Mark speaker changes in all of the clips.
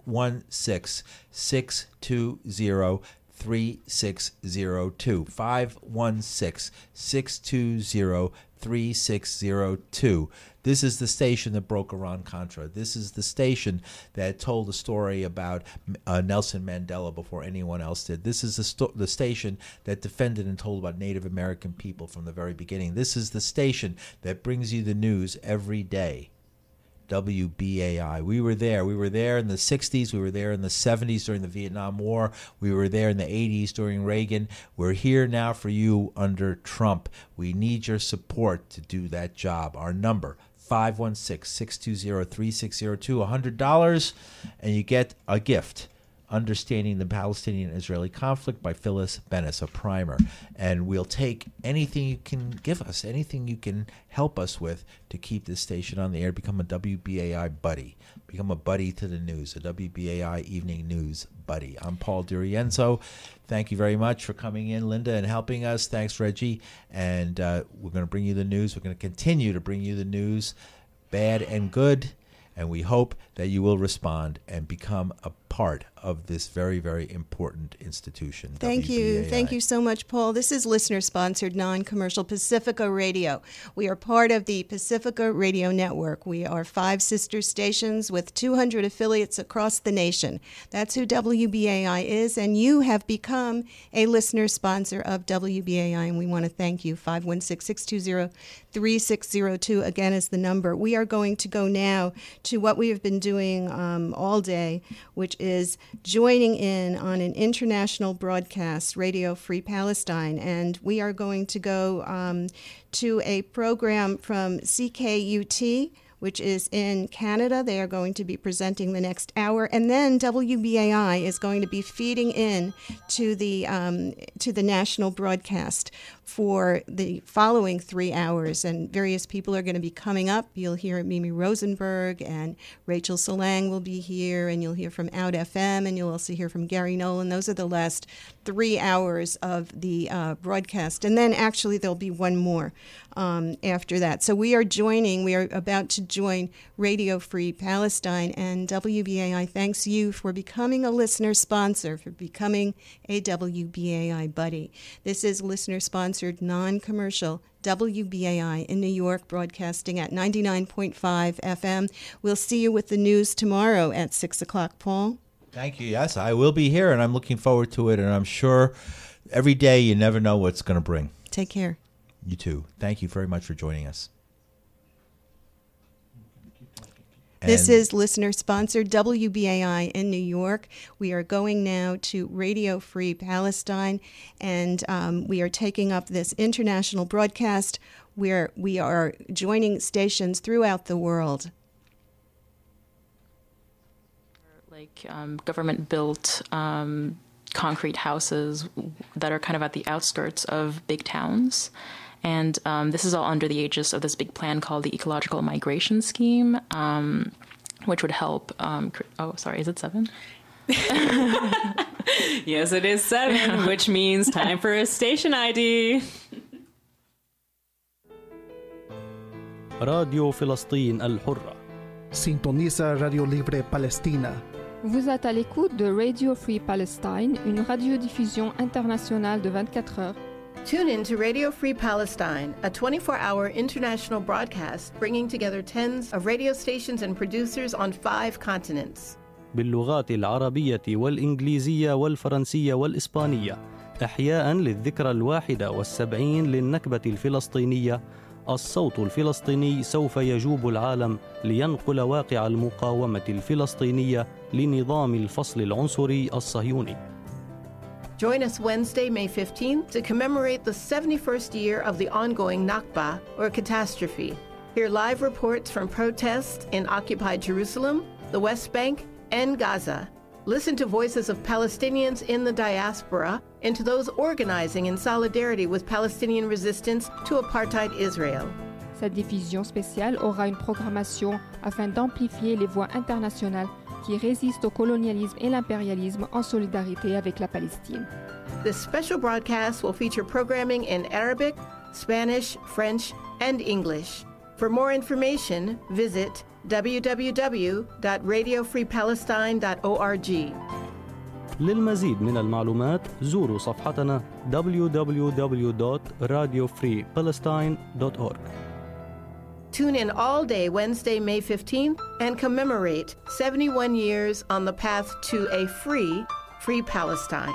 Speaker 1: 516-620-3602. 516-620-3602. This is the station that broke Iran-Contra. This is the station that told the story about Nelson Mandela before anyone else did. This is the station that defended and told about Native American people from the very beginning. This is the station that brings you the news every day. WBAI. We were there. We were there in the 60s. We were there in the 70s during the Vietnam War. We were there in the 80s during Reagan. We're here now for you under Trump. We need your support to do that job. Our number, 516-620-3602, $100, and you get a gift, Understanding the Palestinian-Israeli Conflict by Phyllis Bennis, a primer. And we'll take anything you can give us, anything you can help us with to keep this station on the air. Become a WBAI buddy. Become a buddy to the news, a WBAI Evening News buddy. I'm Paul DiRienzo. Thank you very much for coming in, Linda, and helping us. Thanks, Reggie. And we're going to bring you the news. We're going to continue to bring you the news, bad and good. And we hope that you will respond and become a part of this very, very important institution.
Speaker 2: Thank you. Thank you so much, Paul. This is listener-sponsored, non-commercial Pacifica Radio. We are part of the Pacifica Radio Network. We are 5 sister stations with 200 affiliates across the nation. That's who WBAI is, and you have become a listener sponsor of WBAI, and we want to thank you. 516-620-3602, again, is the number. We are going to go now to what we have been doing all day, which is joining in on an international broadcast, Radio Free Palestine. And we are going to go to a program from CKUT, which is in Canada. They are going to be presenting the next hour. And then WBAI is going to be feeding in to the national broadcast for the following 3 hours, and various people are going to be coming up. You'll hear Mimi Rosenberg, and Rachel Salang will be here, and you'll hear from Out FM, and you'll also hear from Gary Nolan. Those are the last 3 hours of the broadcast, and then actually there'll be one more after that. So we are about to join Radio Free Palestine, and WBAI thanks you for becoming a listener sponsor, for becoming a WBAI buddy. This is listener-sponsored, non-commercial WBAI in New York, broadcasting at 99.5 FM. We'll see you with the news tomorrow at 6 o'clock, Paul.
Speaker 1: Thank you. Yes, I will be here, and I'm looking forward to it, and I'm sure every day you never know what it's going to bring.
Speaker 2: Take care.
Speaker 1: You too. Thank you very much for joining us.
Speaker 2: This is listener-sponsored WBAI in New York. We are going now to Radio Free Palestine, and we are taking up this international broadcast where we are joining stations throughout the world.
Speaker 3: Like government-built concrete houses that are kind of at the outskirts of big towns. And this is all under the aegis of this big plan called the Ecological Migration Scheme, which would help... is it 7?
Speaker 4: Yes, it is 7, which means time for a station ID.
Speaker 5: راديو فلسطين الحرة.
Speaker 6: Sintoniza Radio Libre Palestina.
Speaker 7: Vous êtes à l'écoute de Radio Free Palestine, une radiodiffusion internationale de 24 heures.
Speaker 8: Tune in to Radio Free Palestine, a 24-hour international broadcast bringing together tens of radio stations and producers on 5 continents.
Speaker 5: باللغات العربية والإنجليزية والفرنسية والإسبانية، إحياء للذكرى 71 للنكبة الفلسطينية. الصوت الفلسطيني سوف يجوب العالم لينقل واقع المقاومة الفلسطينية لنظام الفصل العنصري الصهيوني.
Speaker 8: Join us Wednesday, May 15th, to commemorate the 71st year of the ongoing Nakba, or catastrophe. Hear live reports from protests in occupied Jerusalem, the West Bank, and Gaza. Listen to voices of Palestinians in the diaspora and to those organizing in solidarity with Palestinian resistance to apartheid Israel.
Speaker 7: Cette diffusion spéciale aura une programmation afin d'amplifier les voix internationales qui résistent au colonialisme et l'impérialisme en solidarité avec la Palestine.
Speaker 8: This special broadcast will feature programming in Arabic, Spanish, French, and English. For more information, visit www.radiofreepalestine.org.
Speaker 5: للمزيد من المعلومات زوروا صفحتنا www.radiofreepalestine.org.
Speaker 8: Tune in all day Wednesday, May 15th, and commemorate 71 years on the path to a free Palestine.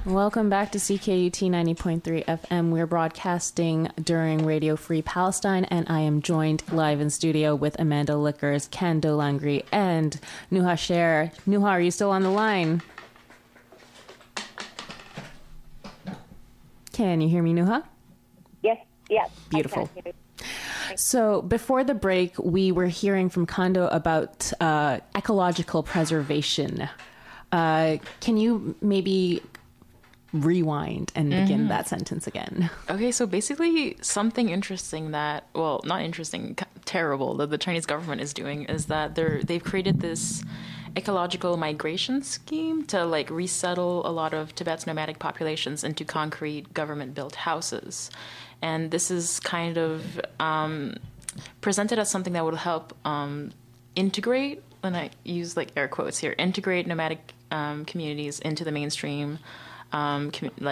Speaker 4: Welcome back to CKUT 90.3 FM. We're broadcasting during Radio Free Palestine, and I am joined live in studio with Amanda Lickers, Ken Dolangri, and Nuha Sher. Nuha, are you still on the line? Can you hear me, Nuha?
Speaker 9: Yes.
Speaker 4: Beautiful. So before the break, we were hearing from Kando about ecological preservation. Can you maybe rewind and begin that sentence again?
Speaker 3: Okay, so basically something interesting that, well, not interesting, terrible, that the Chinese government is doing is that they've created this ecological migration scheme to like resettle a lot of Tibet's nomadic populations into concrete government-built houses. And this is kind of presented as something that would help integrate, and I use like air quotes here, integrate nomadic communities into the mainstream Han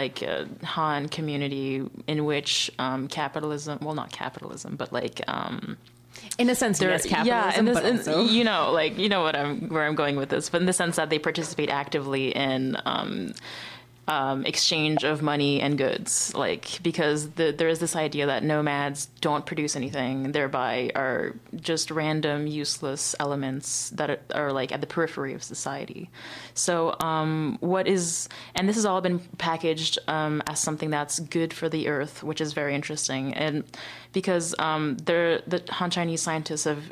Speaker 3: community, in which capitalism, well, not capitalism, but like
Speaker 4: in a sense, yes, capitalism, but also,
Speaker 3: you know where I'm going with this, but in the sense that they participate actively in exchange of money and goods, like, because there is this idea that nomads don't produce anything, thereby are just random useless elements that are like at the periphery of society. So and this has all been packaged as something that's good for the earth, which is very interesting, and because the Han Chinese scientists have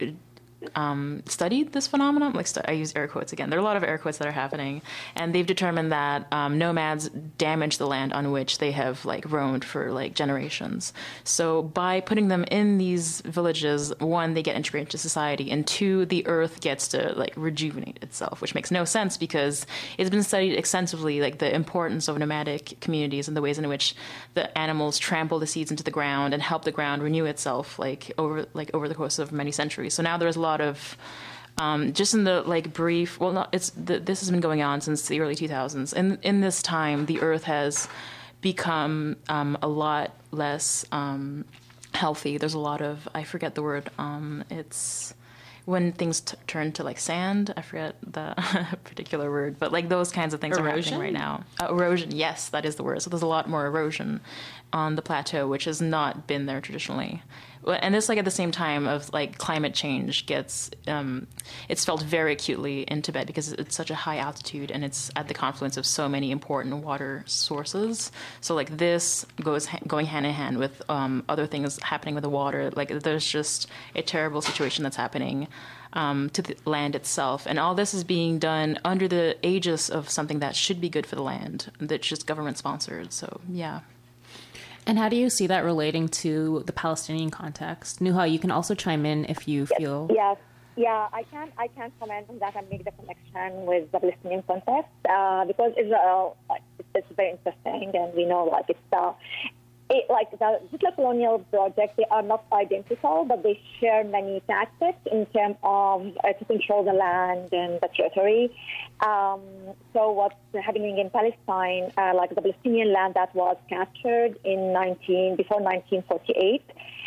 Speaker 3: studied this phenomenon, like I use air quotes again. There are a lot of air quotes that are happening, and they've determined that nomads damage the land on which they have like roamed for like generations. So by putting them in these villages, one, they get integrated into society, and two, the earth gets to like rejuvenate itself, which makes no sense because it's been studied extensively, like the importance of nomadic communities and the ways in which the animals trample the seeds into the ground and help the ground renew itself over the course of many centuries. So now there's a lot of just in the like brief, well, not this has been going on since the early 2000s, and in this time the earth has become a lot less healthy. There's a lot of, I forget the word, it's when things turn to like sand, I forget the particular word, but like those kinds of things are happening right now. Erosion, yes, that is the word. So there's a lot more erosion on the plateau, which has not been there traditionally. And it's like at the same time of like climate change gets, it's felt very acutely in Tibet because it's such a high altitude and it's at the confluence of so many important water sources. So like this going hand in hand with other things happening with the water. Like there's just a terrible situation that's happening to the land itself. And all this is being done under the aegis of something that should be good for the land, that's just government sponsored. So yeah.
Speaker 4: And how do you see that relating to the Palestinian context? Nuha, you can also chime in if you feel...
Speaker 9: Yes. Yeah, I can comment on that and make the connection with the Palestinian context because Israel, it's very interesting, and we know the Hitler colonial project, they are not identical, but they share many tactics in terms of to control the land and the territory. So what's happening in Palestine, like the Palestinian land that was captured before 1948,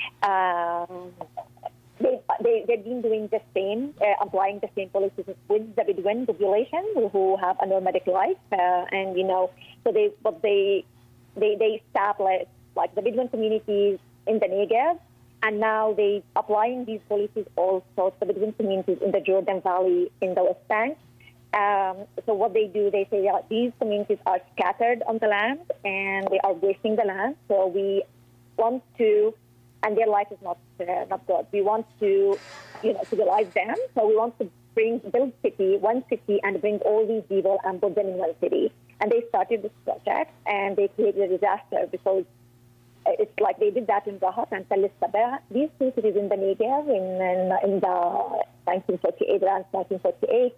Speaker 9: they've been doing the same, applying the same policies with the Bedouin population who have a nomadic life, and so they established like the Bedouin communities in the Negev, and now they applying these policies also to the Bedouin communities in the Jordan Valley in the West Bank. So what they do, they say these communities are scattered on the land and they are wasting the land. So we want to, and their life is not good. We want to, civilize them. So we want to build one city, and bring all these people and put them in one city. And they started this project, and they created a disaster because it's like they did that in Rahat and Tel Sabah. These two cities in the Negev in the 1948, around 1948.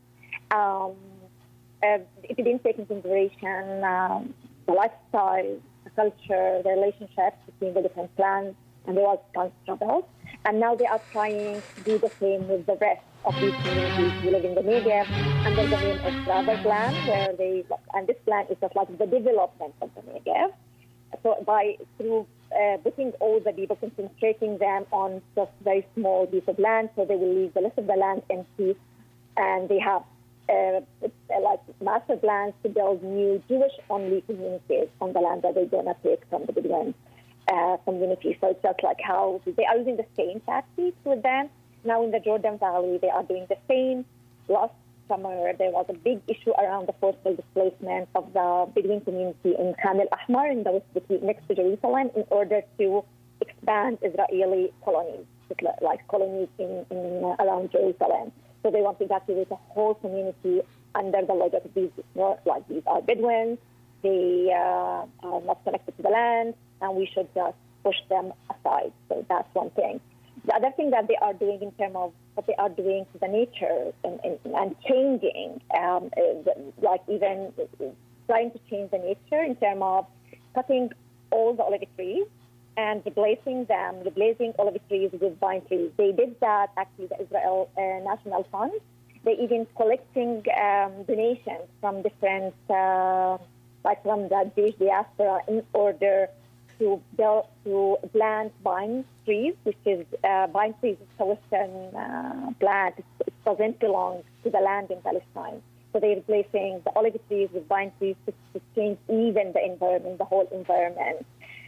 Speaker 9: It didn't take into consideration the lifestyle, the culture, the relationships between the different clans, and there was constant trouble. And now they are trying to do the same with the rest of these communities who live in the Negev under the name of Travel Plan, and this plan is just like the development of the Negev. So through putting all the people, concentrating them on just very small piece of land, so they will leave the rest of the land empty, and they have like master plans to build new Jewish-only communities on the land that they're going to take from the Bedouin community. So it's just like how they are using the same tactics with them. Now in the Jordan Valley, they are doing the same. Last summer, there was a big issue around the forceful displacement of the Bedouin community in Khan al-Ahmar, in the West, next to Jerusalem, in order to expand Israeli colonies, like colonies in around Jerusalem. So they want to evacuate the whole community under the logic of these are Bedouins, they are not connected to the land, and we should just push them aside. So that's one thing. The other thing that they are doing in terms of what they are doing to the nature and changing, like even trying to change the nature in terms of cutting all the olive trees and replacing olive trees with vine trees. They did that, actually, the Israel National Fund. They even collecting donations from different, like from the Jewish diaspora, in order to plant vine trees, which is vine trees is a Western plant. It doesn't belong to the land in Palestine. So they're replacing the olive trees with vine trees to change even the environment, the whole environment.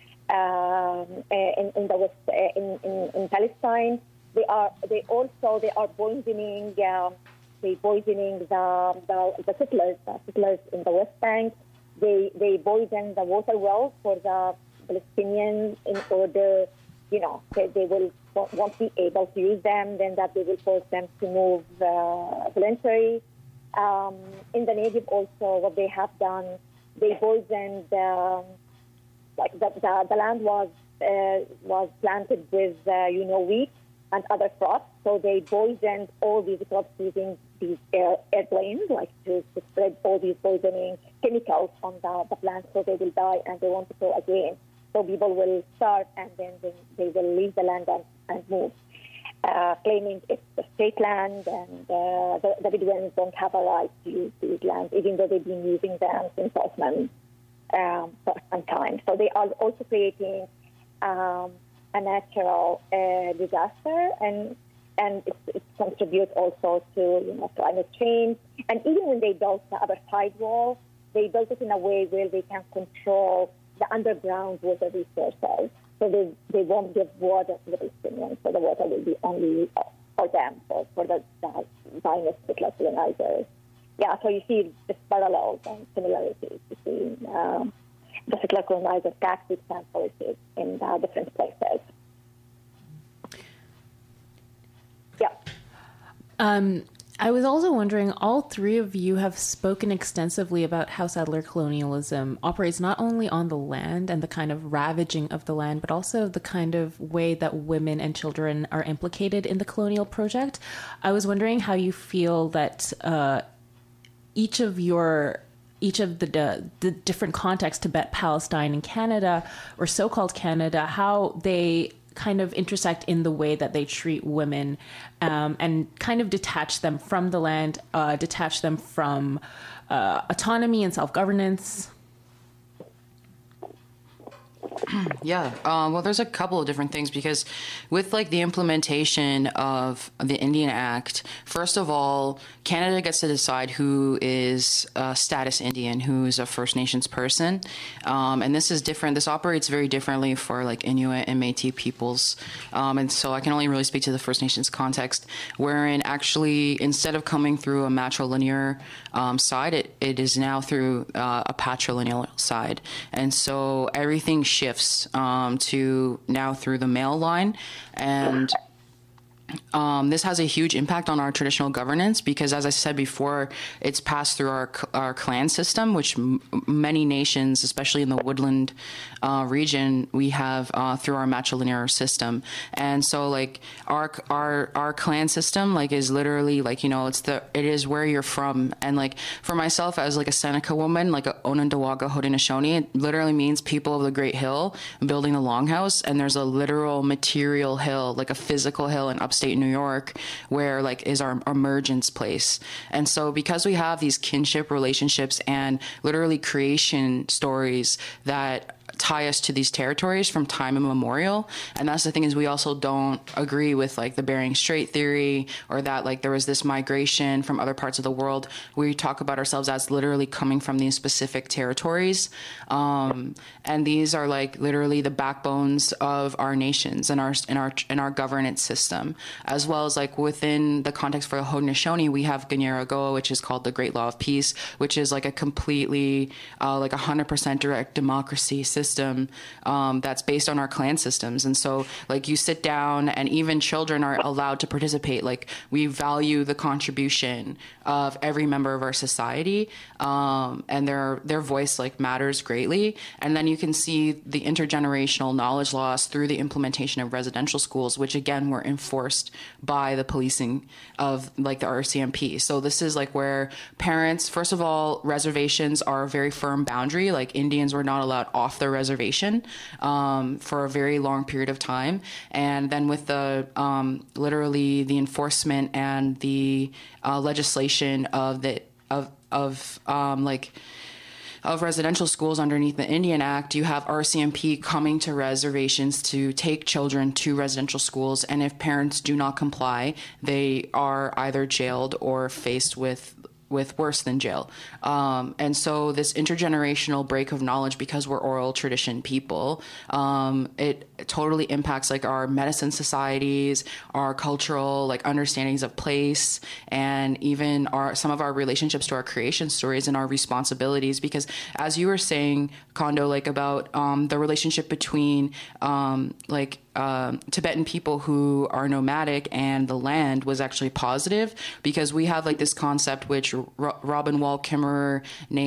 Speaker 9: In the West, in Palestine, they are poisoning the settlers in the West Bank. They poison the water wells for the Palestinians in order, they won't be able to use them. Then that they will force them to move voluntarily. In the Negev also, what they have done, they poisoned. Like the land was planted with wheat and other crops, so they poisoned all these crops using these airplanes, like to spread all these poisoning chemicals on the plants, so they will die and they won't grow again. So people will starve and then they will leave the land and move, claiming it's the state land and the Bedouins don't have a right to use these lands, even though they've been using them since Osman. For some time. So they are also creating a natural disaster, and it contributes also to climate change. And even when they built the other side wall, they built it in a way where they can control the underground water resources. So they won't give water to the Palestinians, so the water will be only for them, for the Zionist colonizers. Yeah, so you see this parallels and similarities between the settler colonizer tactics and policies in different places. Yeah.
Speaker 4: I was also wondering, all three of you have spoken extensively about how settler colonialism operates not only on the land and the kind of ravaging of the land, but also the kind of way that women and children are implicated in the colonial project. I was wondering how you feel that each of the different contexts, Tibet, Palestine, and Canada, or so-called Canada, how they kind of intersect in the way that they treat women, and kind of detach them from the land, detach them from autonomy and self-governance.
Speaker 10: Yeah, well, there's a couple of different things, because with like the implementation of the Indian Act, first of all, Canada gets to decide who is a status Indian, who is a First Nations person, and this is different. This operates very differently for like Inuit and Métis peoples, and so I can only really speak to the First Nations context, wherein actually instead of coming through a matrilinear side, it is now through a patrilineal side, and so everything shifts to now through the male line, and this has a huge impact on our traditional governance, because, as I said before, it's passed through our clan system, which many nations, especially in the woodland region, we have through our matrilinear system. And so, like our clan system, like, is literally like, it is where you're from. And like for myself, as like a Seneca woman, like a Onondaga Haudenosaunee, it literally means people of the Great Hill, building the Longhouse. And there's a literal material hill, like a physical hill in upstate New York, where like is our emergence place. And so because we have these kinship relationships and literally creation stories that tie us to these territories from time immemorial. And that's the thing, is we also don't agree with like the Bering Strait theory, or that like there was this migration from other parts of the world. We talk about ourselves as literally coming from these specific territories. And these are like literally the backbones of our nations and our governance system, as well as like within the context for the Haudenosaunee, we have Kanien'kehá:ka, which is called the Great Law of Peace, which is like a completely like 100% direct democracy system that's based on our clan systems. And so like you sit down and even children are allowed to participate. Like we value the contribution of every member of our society, and their voice like matters greatly. And then you can see the intergenerational knowledge loss through the implementation of residential schools, which again were enforced by the policing of like the RCMP. So this is like where parents, first of all, reservations are a very firm boundary. Like Indians were not allowed off their reservation for a very long period of time. And then with the literally the enforcement and the legislation of residential schools underneath the Indian Act, you have RCMP coming to reservations to take children to residential schools. And if parents do not comply, they are either jailed or faced with worse than jail. And so this intergenerational break of knowledge, because we're oral tradition people, it totally impacts like our medicine societies, our cultural like understandings of place, and even some of our relationships to our creation stories and our responsibilities. Because as you were saying, Kondo, like about the relationship between Tibetan people who are nomadic and the land was actually positive, because we have like this concept which Robin Wall Kimmerer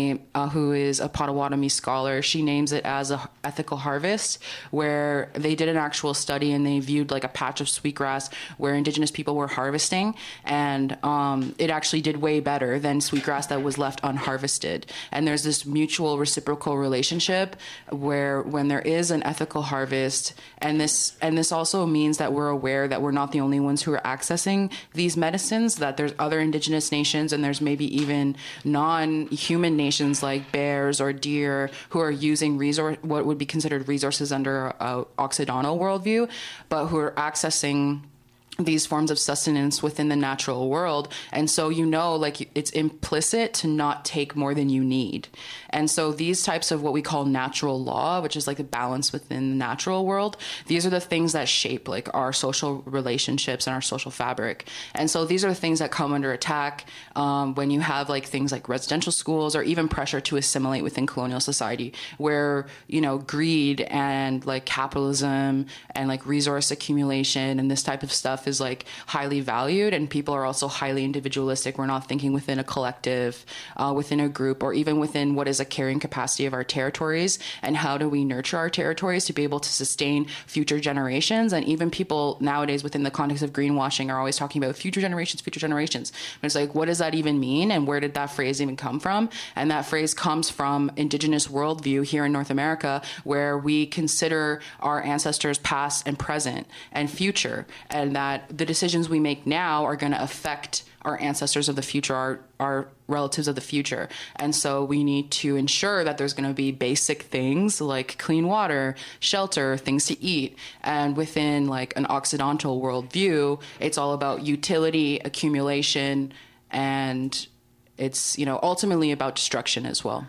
Speaker 10: who is a Potawatomi scholar, she names it as a ethical harvest, where they did an actual study and they viewed like a patch of sweetgrass where indigenous people were harvesting, and it actually did way better than sweetgrass that was left unharvested. And there's this mutual reciprocal relationship where when there is an ethical harvest, and this also means that we're aware that we're not the only ones who are accessing these medicines, that there's other indigenous nations, and there's maybe even non-human nations like bears or deer who are using what would be considered resources under an Occidental worldview, but who are accessing these forms of sustenance within the natural world. And so, like it's implicit to not take more than you need. And so these types of what we call natural law, which is like the balance within the natural world, these are the things that shape like our social relationships and our social fabric. And so these are the things that come under attack when you have like things like residential schools, or even pressure to assimilate within colonial society, where, greed and like capitalism and like resource accumulation and this type of stuff is like highly valued, and people are also highly individualistic. We're not thinking within a collective, within a group, or even within what is a carrying capacity of our territories, and how do we nurture our territories to be able to sustain future generations. And even people nowadays within the context of greenwashing are always talking about future generations. And it's like, what does that even mean? And where did that phrase even come from? And that phrase comes from indigenous worldview here in North America, where we consider our ancestors past and present and future, and that the decisions we make now are going to affect our ancestors of the future, our relatives of the future. And so we need to ensure that there's going to be basic things like clean water, shelter, things to eat. And within like an Occidental worldview, it's all about utility, accumulation, and it's, ultimately about destruction as well.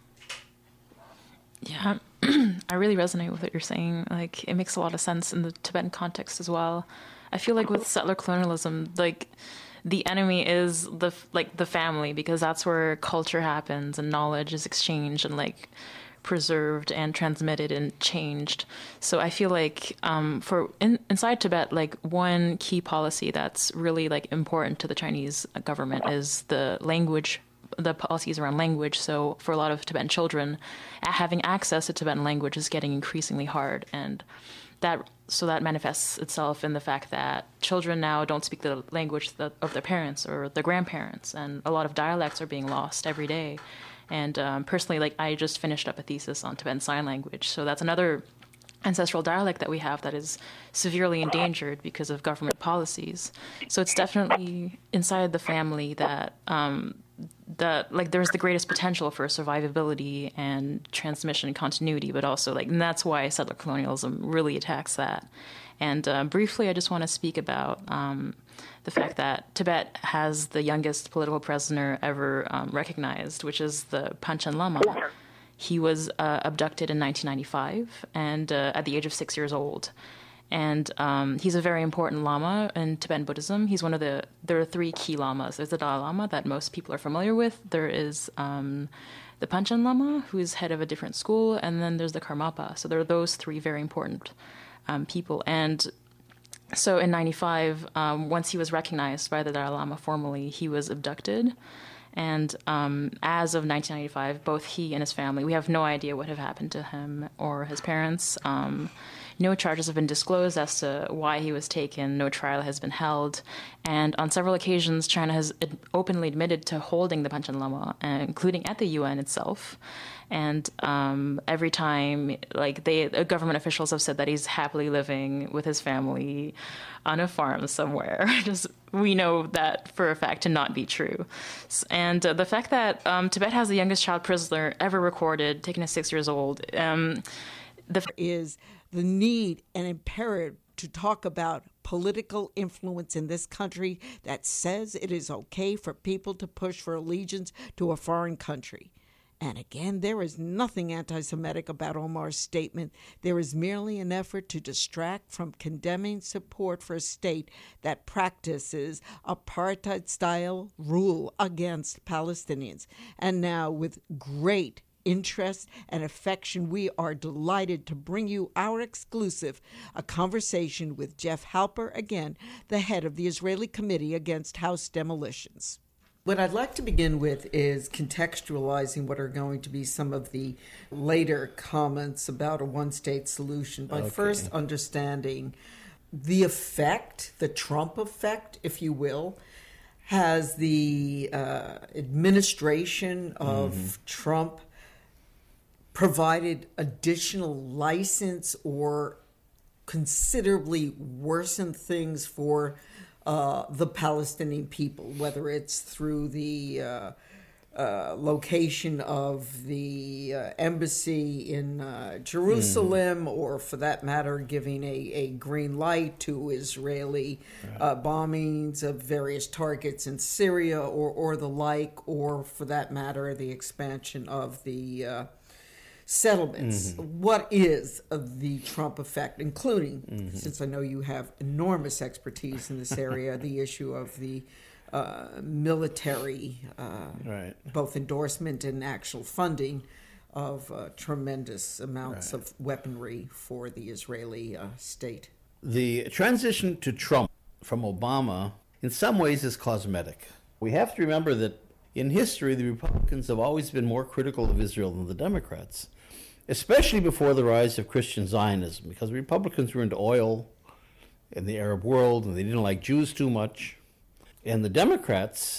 Speaker 3: Yeah, I really resonate with what you're saying. Like, it makes a lot of sense in the Tibetan context as well. I feel like with settler colonialism, like the enemy is the family, because that's where culture happens and knowledge is exchanged and like preserved and transmitted and changed. So I feel like inside Tibet, like one key policy that's really like important to the Chinese government is the policies around language. So for a lot of Tibetan children, having access to Tibetan language is getting increasingly hard, and that manifests itself in the fact that children now don't speak the language of their parents or their grandparents, and a lot of dialects are being lost every day. And personally, like I just finished up a thesis on Tibetan Sign Language, so that's another ancestral dialect that we have that is severely endangered because of government policies. So it's definitely inside the family that there's the greatest potential for survivability and transmission continuity, but also and that's why settler colonialism really attacks that. And briefly, I just want to speak about the fact that Tibet has the youngest political prisoner ever recognized, which is the Panchen Lama. He was abducted in 1995 and at the age of 6 years old. And he's a very important lama in Tibetan Buddhism. He's there are 3 key lamas. There's the Dalai Lama that most people are familiar with. There is the Panchen Lama, who is head of a different school. And then there's the Karmapa. So there are those 3 very important people. And so in 95, once he was recognized by the Dalai Lama formally, he was abducted. And as of 1995, both he and his family, we have no idea what have happened to him or his parents. No charges have been disclosed as to why he was taken. No trial has been held. And on several occasions, China has openly admitted to holding the Panchen Lama, including at the UN itself. And every time, government officials have said that he's happily living with his family on a farm somewhere. We know that for a fact to not be true. And the fact that Tibet has the youngest child prisoner ever recorded, taken at 6 years old,
Speaker 11: is the need and imperative to talk about political influence in this country that says it is okay for people to push for allegiance to a foreign country. And again, there is nothing anti-Semitic about Omar's statement. There is merely an effort to distract from condemning support for a state that practices apartheid-style rule against Palestinians. And now, with great interest and affection, we are delighted to bring you our exclusive, a conversation with Jeff Halper, again, the head of the Israeli Committee Against House Demolitions. What I'd like to begin with is contextualizing what are going to be some of the later comments about a one-state solution by first understanding the effect, the Trump effect, if you will. Has the administration of Trump provided additional license or considerably worsened things for the Palestinian people, whether it's through the location of the embassy in Jerusalem, or for that matter, giving a green light to Israeli bombings of various targets in Syria or the like, or for that matter, the expansion of the settlements. What is the Trump effect, including, since I know you have enormous expertise in this area, the issue of the military, both endorsement and actual funding of tremendous amounts of weaponry for the Israeli state?
Speaker 12: The transition to Trump from Obama, in some ways, is cosmetic. We have to remember that in history, the Republicans have always been more critical of Israel than the Democrats, especially before the rise of Christian Zionism, because the Republicans were into oil in the Arab world, and they didn't like Jews too much. And the Democrats,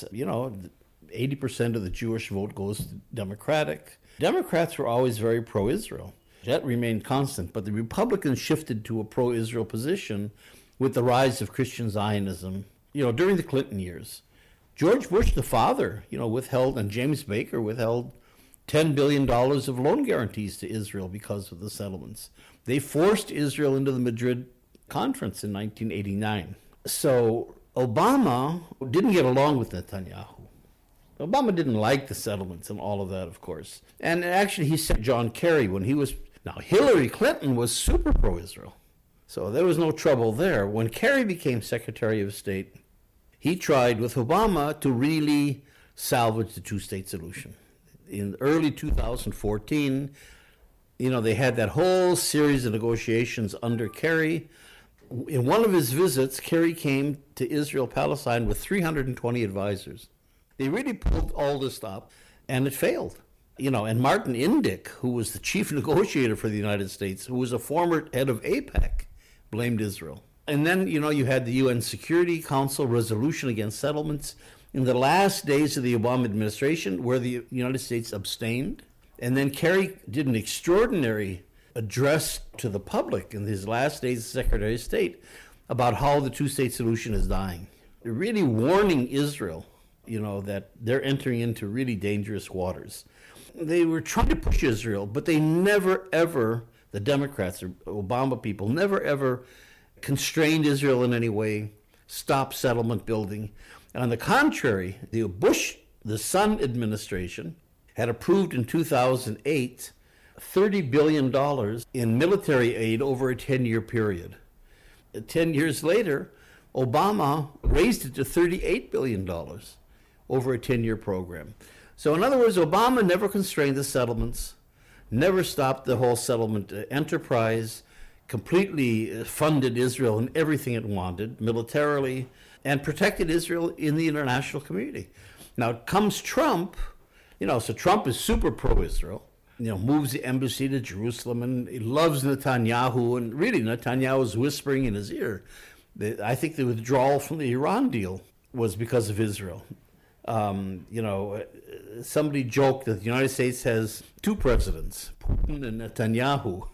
Speaker 12: 80% of the Jewish vote goes to Democratic. Democrats were always very pro-Israel. That remained constant, but the Republicans shifted to a pro-Israel position with the rise of Christian Zionism, during the Clinton years. George Bush, the father, withheld, and James Baker withheld $10 billion of loan guarantees to Israel because of the settlements. They forced Israel into the Madrid Conference in 1989. So Obama didn't get along with Netanyahu. Obama didn't like the settlements and all of that, of course. And actually, he sent John Kerry when he was... Now, Hillary Clinton was super pro-Israel, so there was no trouble there. When Kerry became Secretary of State, he tried with Obama to really salvage the two-state solution. In early 2014, they had that whole series of negotiations under Kerry. In one of his visits, Kerry came to Israel-Palestine with 320 advisors. They really pulled all this up, and it failed. And Martin Indyk, who was the chief negotiator for the United States, who was a former head of AIPAC, blamed Israel. And then, you had the UN Security Council resolution against settlements in the last days of the Obama administration, where the United States abstained. And then Kerry did an extraordinary address to the public in his last days as Secretary of State about how the two-state solution is dying. Really warning Israel, that they're entering into really dangerous waters. They were trying to push Israel, but they never, ever, the Democrats or Obama people, never, ever constrained Israel in any way, stopped settlement building. And on the contrary, the son administration, had approved in 2008 $30 billion in military aid over a 10-year period. 10 years later, Obama raised it to $38 billion over a 10-year program. So in other words, Obama never constrained the settlements, never stopped the whole settlement enterprise, completely funded Israel in everything it wanted militarily, and protected Israel in the international community. Now comes Trump, so Trump is super pro-Israel, moves the embassy to Jerusalem, and he loves Netanyahu, and really Netanyahu is whispering in his ear. I think the withdrawal from the Iran deal was because of Israel. Somebody joked that the United States has two presidents, Putin and Netanyahu.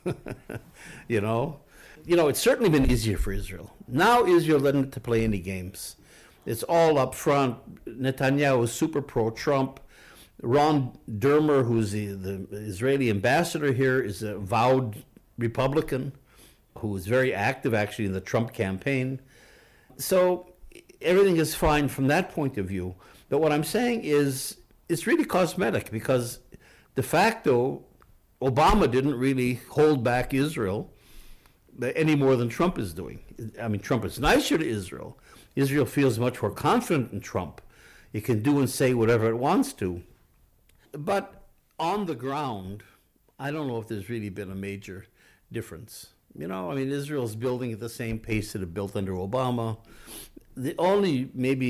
Speaker 12: It's certainly been easier for Israel. Now Israel doesn't have to play any games. It's all up front. Netanyahu is super pro-Trump. Ron Dermer, who's the Israeli ambassador here, is a vowed Republican who was very active, actually, in the Trump campaign. So everything is fine from that point of view. But what I'm saying is it's really cosmetic because de facto, Obama didn't really hold back Israel any more than Trump is doing. I mean, Trump is nicer to Israel. Israel feels much more confident in Trump. It can do and say whatever it wants to. But on the ground, I don't know if there's really been a major difference. Israel's building at the same pace that it built under Obama. The only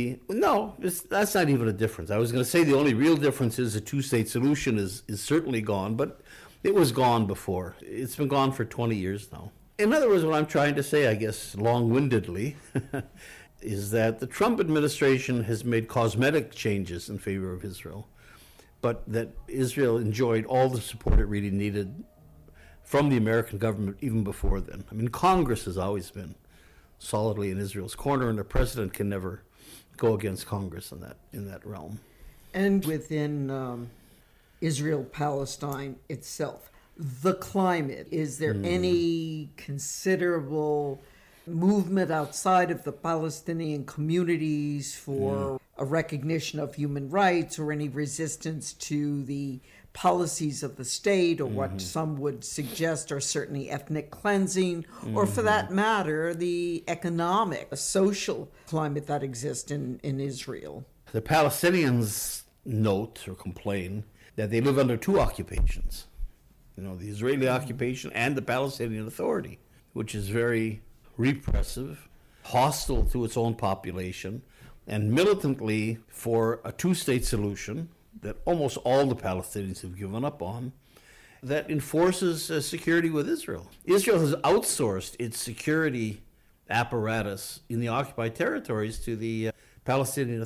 Speaker 12: that's not even a difference. I was going to say the only real difference is the two-state solution is certainly gone, but it was gone before. It's been gone for 20 years now. In other words, what I'm trying to say, I guess, long-windedly, is that the Trump administration has made cosmetic changes in favor of Israel, but that Israel enjoyed all the support it really needed from the American government even before then. Congress has always been solidly in Israel's corner, and the president can never go against Congress in that realm.
Speaker 11: And within Israel-Palestine itself, the climate, is there any considerable movement outside of the Palestinian communities for a recognition of human rights or any resistance to the policies of the state or what some would suggest are certainly ethnic cleansing or for that matter the economic, social climate that exists in Israel?
Speaker 12: The Palestinians note or complain that they live under two occupations, the Israeli occupation and the Palestinian Authority, which is very repressive, hostile to its own population, and militantly for a two-state solution that almost all the Palestinians have given up on, that enforces security with Israel. Israel has outsourced its security apparatus in the occupied territories to the Palestinian